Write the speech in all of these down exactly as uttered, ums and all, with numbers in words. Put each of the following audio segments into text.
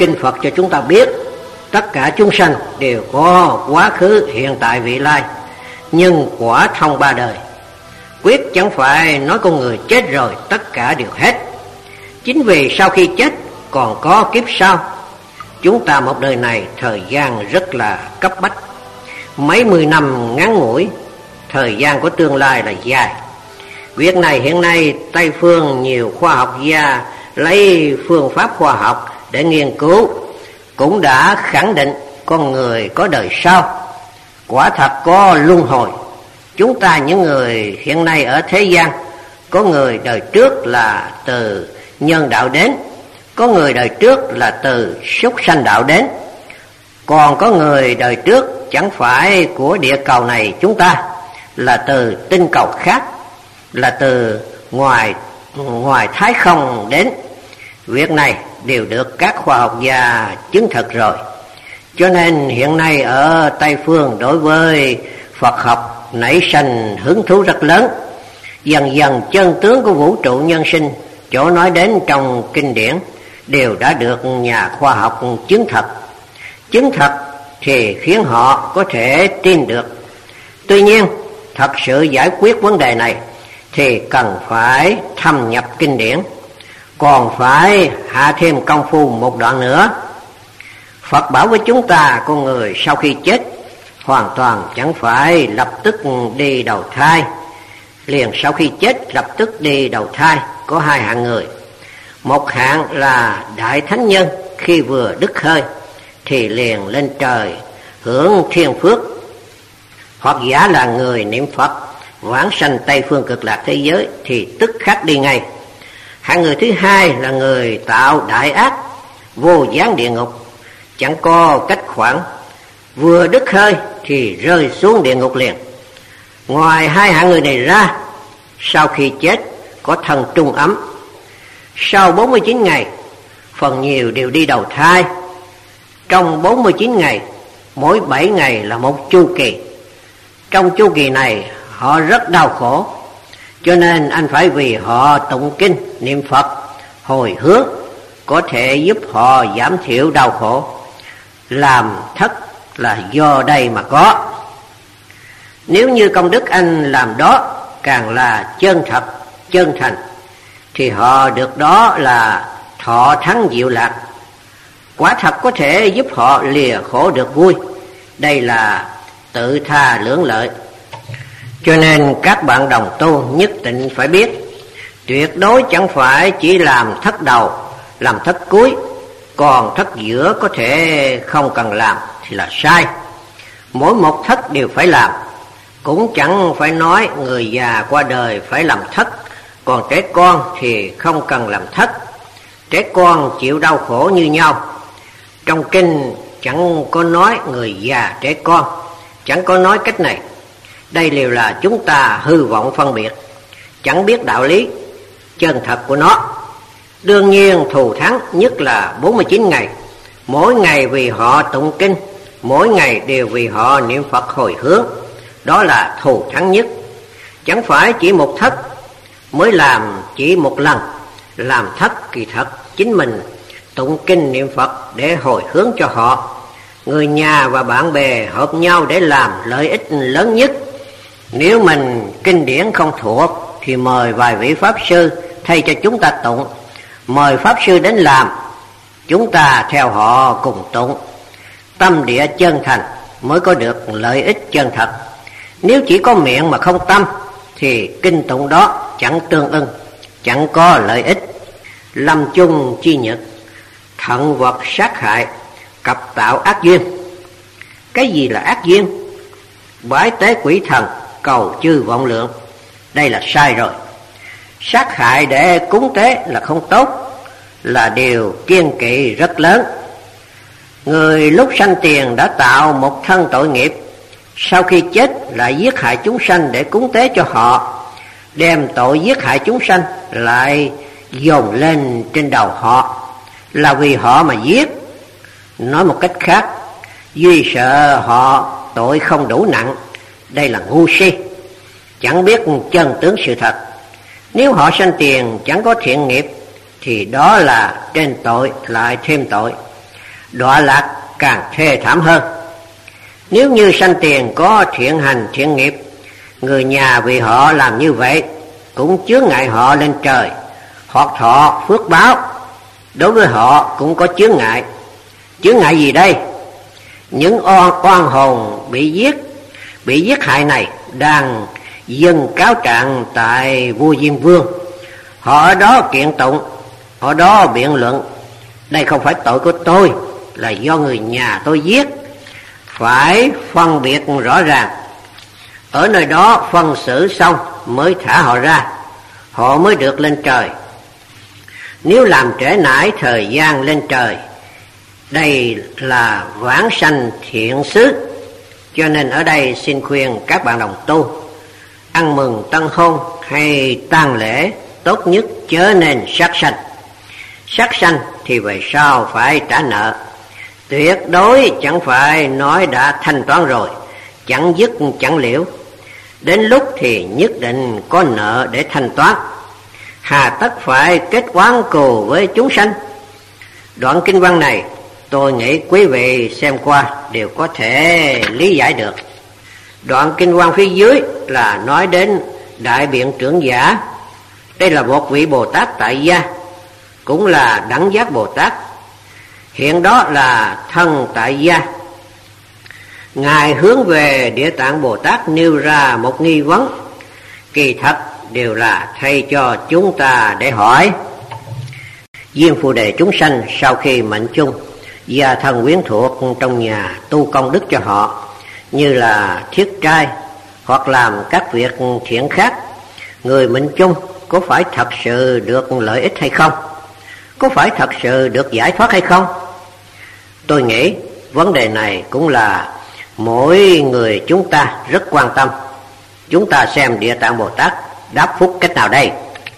kinh Phật cho chúng ta biết tất cả chúng sanh đều có quá khứ, hiện tại, vị lai, nhân quả thông ba đời. Quyết chẳng phải nói con người chết rồi tất cả đều hết. Chính vì sau khi chết còn có kiếp sau. Chúng ta một đời này thời gian rất là cấp bách. Mấy mươi năm ngắn ngủi, thời gian của tương lai là dài. Việc này hiện nay Tây phương nhiều khoa học gia lấy phương pháp khoa học để nghiên cứu, cũng đã khẳng định con người có đời sau, quả thật có luân hồi. Chúng ta những người hiện nay ở thế gian, có người đời trước là từ nhân đạo đến, có người đời trước là từ súc sanh đạo đến, còn có người đời trước chẳng phải của địa cầu này chúng ta, là từ tinh cầu khác, là từ ngoài ngoài thái không đến. Việc này đều được các khoa học gia chứng thực rồi. Cho nên hiện nay ở Tây phương đối với Phật học nảy sinh hứng thú rất lớn. Dần dần chân tướng của vũ trụ nhân sinh, chỗ nói đến trong kinh điển, đều đã được nhà khoa học chứng thực. Chứng thực thì khiến họ có thể tin được. Tuy nhiên, thật sự giải quyết vấn đề này thì cần phải thâm nhập kinh điển, còn phải hạ thêm công phu một đoạn nữa. Phật bảo với chúng ta, con người sau khi chết hoàn toàn chẳng phải lập tức đi đầu thai. Liền sau khi chết lập tức đi đầu thai có hai hạng người. Một hạng là đại thánh nhân, khi vừa đứt hơi thì liền lên trời hưởng thiên phước, hoặc giả là người niệm Phật vãng sanh Tây phương cực lạc thế giới thì tức khắc đi ngay. Hạng người thứ hai là người tạo đại ác, vô gián địa ngục, chẳng có cách khoản, vừa đứt hơi thì rơi xuống địa ngục liền. Ngoài hai hạng người này ra, sau khi chết có thân trung ấm, sau bốn mươi chín ngày phần nhiều đều đi đầu thai. Trong bốn mươi chín ngày, mỗi bảy ngày là một chu kỳ. Trong chu kỳ này họ rất đau khổ, cho nên anh phải vì họ tụng kinh, niệm Phật, hồi hướng, có thể giúp họ giảm thiểu đau khổ. Làm thất là do đây mà có. Nếu như công đức anh làm đó càng là chân thật, chân thành, thì họ được đó là thọ thắng diệu lạc, quả thật có thể giúp họ lìa khổ được vui. Đây là tự tha lưỡng lợi. Cho nên các bạn đồng tu nhất định phải biết, tuyệt đối chẳng phải chỉ làm thất đầu, làm thất cuối, còn thất giữa có thể không cần làm thì là sai. Mỗi một thất đều phải làm. Cũng chẳng phải nói người già qua đời phải làm thất, còn trẻ con thì không cần làm thất. Trẻ con chịu đau khổ như nhau. Trong kinh chẳng có nói người già trẻ con, chẳng có nói cách này. Đây đều là chúng ta hư vọng phân biệt, chẳng biết đạo lý chân thật của nó. Đương nhiên thù thắng nhất là bốn mươi chín ngày, mỗi ngày vì họ tụng kinh, mỗi ngày đều vì họ niệm Phật hồi hướng, đó là thù thắng nhất. Chẳng phải chỉ một thất mới làm chỉ một lần. Làm thất kỳ thật chính mình tụng kinh niệm Phật để hồi hướng cho họ. Người nhà và bạn bè hợp nhau để làm lợi ích lớn nhất. Nếu mình kinh điển không thuộc thì mời vài vị pháp sư thay cho chúng ta tụng, mời pháp sư đến làm, chúng ta theo họ cùng tụng. Tâm địa chân thành mới có được lợi ích chân thật. Nếu chỉ có miệng mà không tâm thì kinh tụng đó chẳng tương ưng, chẳng có lợi ích. Lâm chung chi nhật, thận vật sát hại, cặp tạo ác duyên. Cái gì là ác duyên? Bái tế quỷ thần, cầu chư vọng lượng, đây là sai rồi. Sát hại để cúng tế là không tốt, là điều kiêng kỵ rất lớn. Người lúc sanh tiền đã tạo một thân tội nghiệp, sau khi chết lại giết hại chúng sanh để cúng tế cho họ, đem tội giết hại chúng sanh lại dồn lên trên đầu họ, là vì họ mà giết. Nói một cách khác, vì sợ họ tội không đủ nặng. Đây là ngu si, chẳng biết chân tướng sự thật. Nếu họ sanh tiền chẳng có thiện nghiệp thì đó là trên tội lại thêm tội. đọa lạc càng thê thảm hơn. Nếu như sanh tiền có thiện hành thiện nghiệp, người nhà vì họ làm như vậy cũng chướng ngại họ lên trời, hoặc thọ phước báo, đối với họ cũng có chướng ngại. Chướng ngại gì đây? Những oan, oan hồn bị giết, bị giết hại này đang dâng cáo trạng tại vua Diêm Vương. Họ ở đó kiện tụng, họ ở đó biện luận, đây không phải tội của tôi, là do người nhà tôi giết. Phải phân biệt rõ ràng, ở nơi đó phân xử xong mới thả họ ra, họ mới được lên trời. Nếu làm trễ nải thời gian lên trời, đây là vãng sanh thiện xứ. Cho nên ở đây xin khuyên các bạn đồng tu, ăn mừng tân hôn hay tang lễ tốt nhất chớ nên sát sanh. Sát sanh thì về sau phải trả nợ, tuyệt đối chẳng phải nói đã thanh toán rồi, chẳng dứt chẳng liễu. Đến lúc thì nhất định có nợ để thanh toán, hà tất phải kết oán cừu với chúng sanh. Đoạn kinh văn này tôi nghĩ quý vị xem qua đều có thể lý giải được. Đoạn kinh văn phía dưới là nói đến Đại Biện Trưởng Giả. Đây là một vị Bồ Tát tại gia, cũng là Đẳng Giác Bồ Tát. Hiện đó là thân tại gia. Ngài hướng về Địa Tạng Bồ Tát nêu ra một nghi vấn, kỳ thật đều là thay cho chúng ta để hỏi. Diêm Phù Đề chúng sanh sau khi mệnh chung, gia thân quyến thuộc trong nhà tu công đức cho họ, như là thiết trai hoặc làm các việc thiện khác, người mệnh chung có phải thật sự được lợi ích hay không? Có phải thật sự được giải thoát hay không? Tôi nghĩ vấn đề này cũng là mỗi người chúng ta rất quan tâm. Chúng ta xem Địa Tạng Bồ Tát đáp phúc cách nào đây?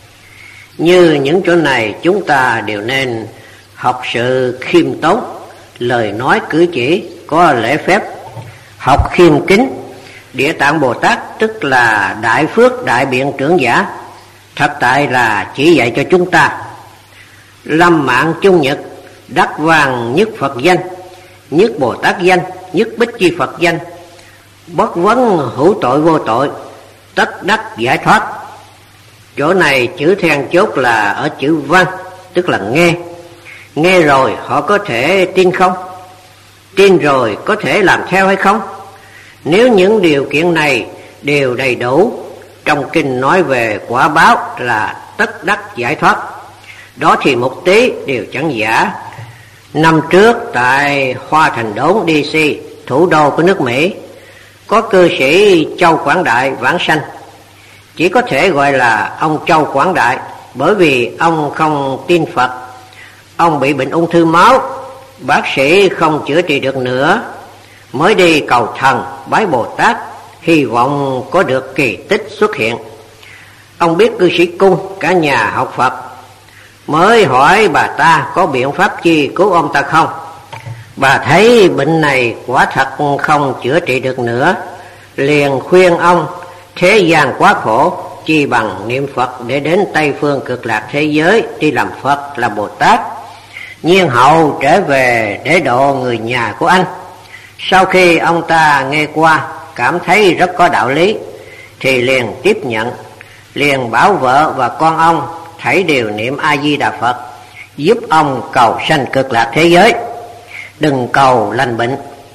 Như những chỗ này chúng ta đều nên học sự khiêm tốn, lời nói cử chỉ có lễ phép, học khiêm kính. Địa Tạng Bồ Tát tức là Đại Phước Đại Biện Trưởng Giả, thật tại là chỉ dạy cho chúng ta lâm mạng chung nhật, đắc vàng nhất Phật danh, nhất Bồ Tát danh, nhất Bích Chi Phật danh, bất vấn hữu tội vô tội, tất đắc giải thoát. Chỗ này chữ then chốt là ở chữ văn, tức là nghe. Nghe rồi họ có thể tin không? Tin rồi có thể làm theo hay không? Nếu những điều kiện này đều đầy đủ, trong kinh nói về quả báo là tất đắc giải thoát, đó thì một tí đều chẳng giả. Năm trước tại Hoa Thành Đốn đê xê, thủ đô của nước Mỹ, có cư sĩ Châu Quảng Đại vãng sanh. Chỉ có thể gọi là ông Châu Quảng Đại, bởi vì ông không tin Phật. Ông bị bệnh ung thư máu, bác sĩ không chữa trị được nữa, mới đi cầu thần bái Bồ Tát, hy vọng có được kỳ tích xuất hiện. Ông biết cư sĩ Cung cả nhà học Phật, mới hỏi bà ta có biện pháp chi cứu ông ta không. Bà thấy bệnh này quả thật không chữa trị được nữa, liền khuyên ông thế gian quá khổ, chi bằng niệm Phật để đến Tây Phương Cực Lạc thế giới đi làm Phật là Bồ Tát, nhiên hậu trở về để độ người nhà của anh. Sau khi ông ta nghe qua cảm thấy rất có đạo lý, thì liền tiếp nhận, liền bảo vợ và con ông thảy đều niệm A Di Đà Phật, giúp ông cầu sanh Cực Lạc thế giới, đừng cầu lành bệnh.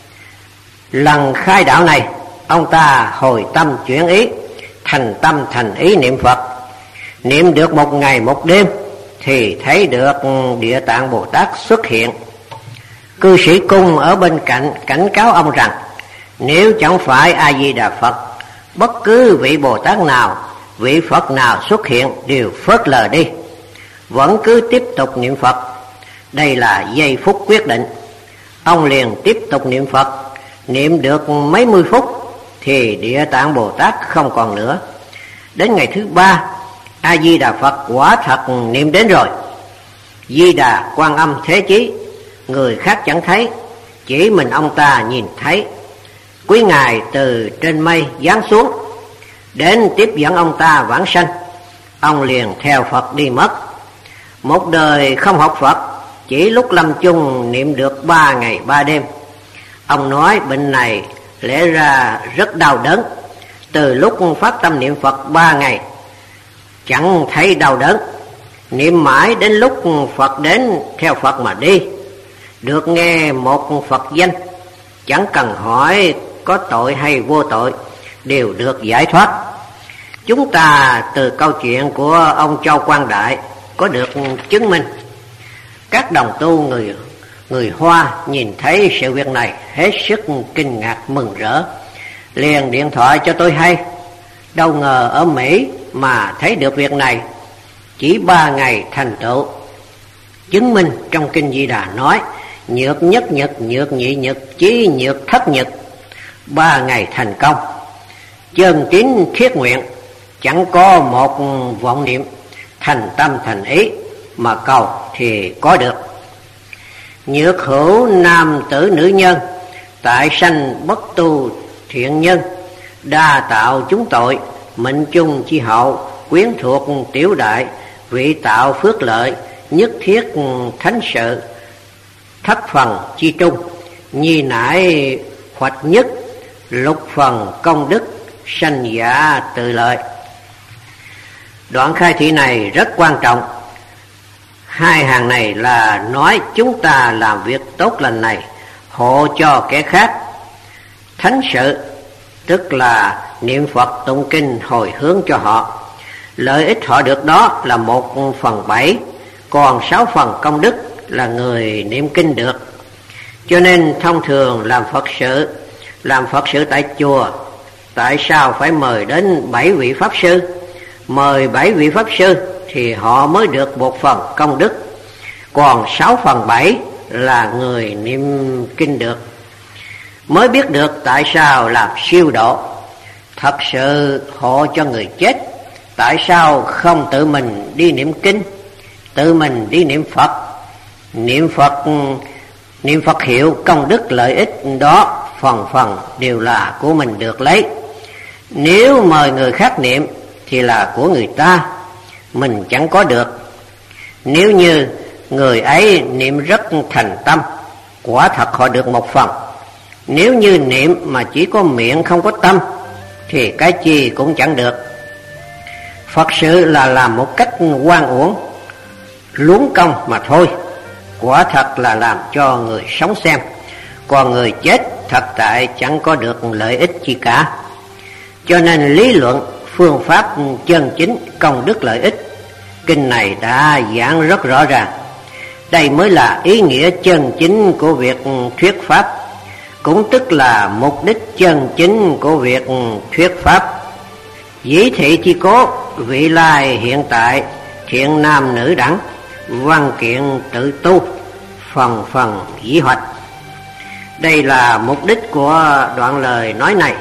Lần khai đạo này, ông ta hồi tâm chuyển ý, thành tâm thành ý niệm Phật. Niệm được một ngày một đêm thì thấy được Địa Tạng Bồ Tát xuất hiện. Cư sĩ Cung ở bên cạnh cảnh cáo ông rằng, nếu chẳng phải A Di Đà Phật, bất cứ vị Bồ Tát nào, vị Phật nào xuất hiện đều phớt lờ đi, vẫn cứ tiếp tục niệm Phật. Đây là giây phút quyết định. Ông liền tiếp tục niệm Phật, niệm được mấy mươi phút thì Địa Tạng Bồ Tát không còn nữa. Đến ngày thứ ba, A Di Đà Phật quả thật niệm đến rồi. Di Đà Quan Âm Thế Chí, người khác chẳng thấy, chỉ mình ông ta nhìn thấy. Quý ngài từ trên mây giáng xuống, đến tiếp dẫn ông ta vãng sanh. Ông liền theo Phật đi mất. Một đời không học Phật, chỉ lúc lâm chung niệm được ba ngày ba đêm. Ông nói bệnh này lẽ ra rất đau đớn. Từ lúc phát tâm niệm Phật ba ngày chẳng thấy đau đớn, niệm mãi đến lúc Phật đến theo Phật mà đi, được nghe một Phật danh, chẳng cần hỏi có tội hay vô tội, đều được giải thoát. Chúng ta từ câu chuyện của ông Châu Quang Đại có được chứng minh. Các đồng tu người người Hoa nhìn thấy sự việc này hết sức kinh ngạc mừng rỡ, liền điện thoại cho tôi hay. Đâu ngờ ở Mỹ mà thấy được việc này, chỉ ba ngày thành tựu. Chứng minh trong Kinh Di Đà nói nhược nhất nhật, nhược nhị nhật, chí nhược thất nhật, ba ngày thành công. Chân tín thiết nguyện, chẳng có một vọng niệm, thành tâm thành ý mà cầu thì có được. Nhược hữu nam tử nữ nhân, tại sanh bất tu thiện nhân, đa tạo chúng tội, mệnh chung chi hậu, quyến thuộc tiểu đại, vị tạo phước lợi, nhất thiết thánh sự, thất phần chi trung, nhi nải hoạch nhất, lục phần công đức, sanh giả tự lợi. Đoạn khai thị này rất quan trọng. Hai hàng này là nói chúng ta làm việc tốt lành này hộ cho kẻ khác. Thánh sự tức là niệm Phật tụng kinh hồi hướng cho họ, lợi ích họ được đó là một phần bảy, còn sáu phần công đức là người niệm kinh được. Cho nên thông thường làm Phật sự, làm Phật sự tại chùa, tại sao phải mời đến bảy vị Pháp Sư? Mời bảy vị Pháp Sư thì họ mới được một phần công đức, còn sáu phần bảy là người niệm kinh được. Mới biết được tại sao làm siêu độ, thật sự hộ cho người chết. Tại sao không tự mình đi niệm kinh, tự mình đi niệm Phật? Niệm Phật, niệm Phật hiệu công đức lợi ích đó phần phần đều là của mình được lấy. Nếu mời người khác niệm thì là của người ta, mình chẳng có được. Nếu như người ấy niệm rất thành tâm, quả thật họ được một phần. Nếu như niệm mà chỉ có miệng không có tâm thì cái chi cũng chẳng được. Phật sự là làm một cách oan uổng, luống công mà thôi, quả thật là làm cho người sống xem, còn người chết thật tại chẳng có được lợi ích chi cả. Cho nên lý luận phương pháp chân chính công đức lợi ích, kinh này đã giảng rất rõ ràng. Đây mới là ý nghĩa chân chính của việc thuyết pháp, cũng tức là mục đích chân chính của việc thuyết pháp. Dĩ thị chi cố, vị lai hiện tại, thiện nam nữ đẳng, văn kiện tự tu, phần phần dĩ hoạch. Đây là mục đích của đoạn lời nói này.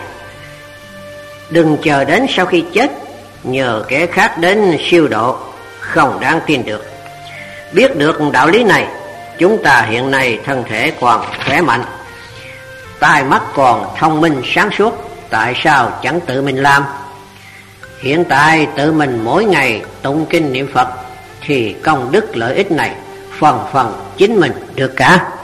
Đừng chờ đến sau khi chết nhờ kẻ khác đến siêu độ, không đáng tin được. Biết được đạo lý này, chúng ta hiện nay thân thể còn khỏe mạnh, tai mắt còn thông minh sáng suốt, tại sao chẳng tự mình làm? Hiện tại tự mình mỗi ngày tụng kinh niệm Phật thì công đức lợi ích này phần phần chính mình được cả.